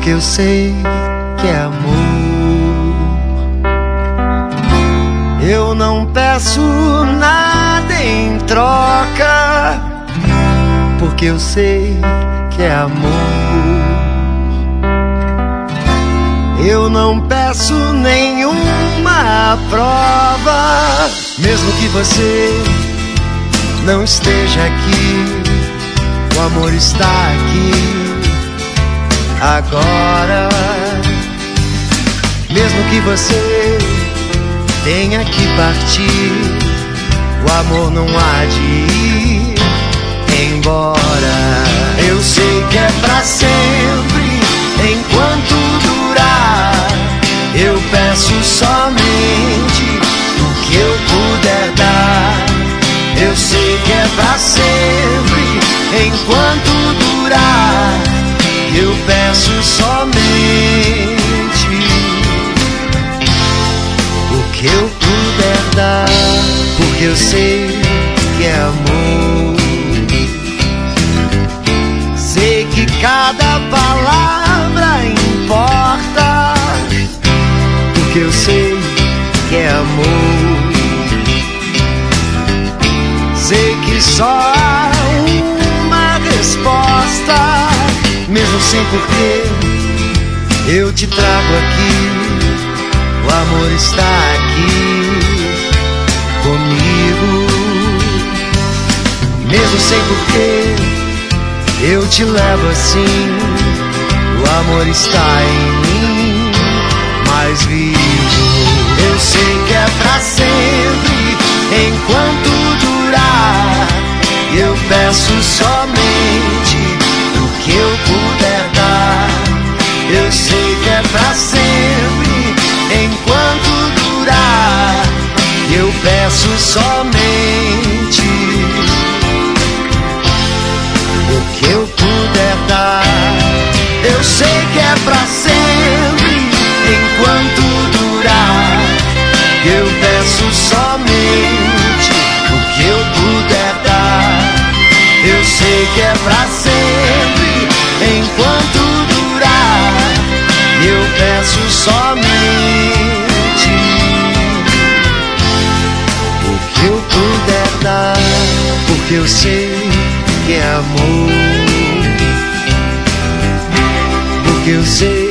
porque eu sei que é amor. Eu não peço nada em troca, porque eu sei que é amor. Eu não peço nenhuma prova, mesmo que você não esteja aqui, o amor está aqui agora. Mesmo que você tenha que partir, o amor não há de ir embora. Eu sei que é pra sempre, enquanto durar. Eu peço somente o que eu puder dar. Eu sei que é pra sempre, enquanto durar. Eu peço somente o que eu puder dar, porque eu sei que é amor. Sei que cada palavra importa, porque eu sei que é amor. Sei que só há uma resposta, mesmo sem porquê, eu te trago aqui. O amor está aqui comigo. Mesmo sem porquê, eu te levo assim. O amor está em mim, mais vivo. Eu sei que é pra sempre, enquanto durar. Eu peço somente o que eu puder dar. Eu sei que é pra sempre, enquanto durar. Eu peço somente o que eu puder dar. Eu sei que é pra sempre, enquanto durar. Eu peço somente o que eu puder dar. Eu sei que é pra sempre, enquanto durar. Eu peço somente o que eu puder dar, porque eu sei que é amor. Porque eu sei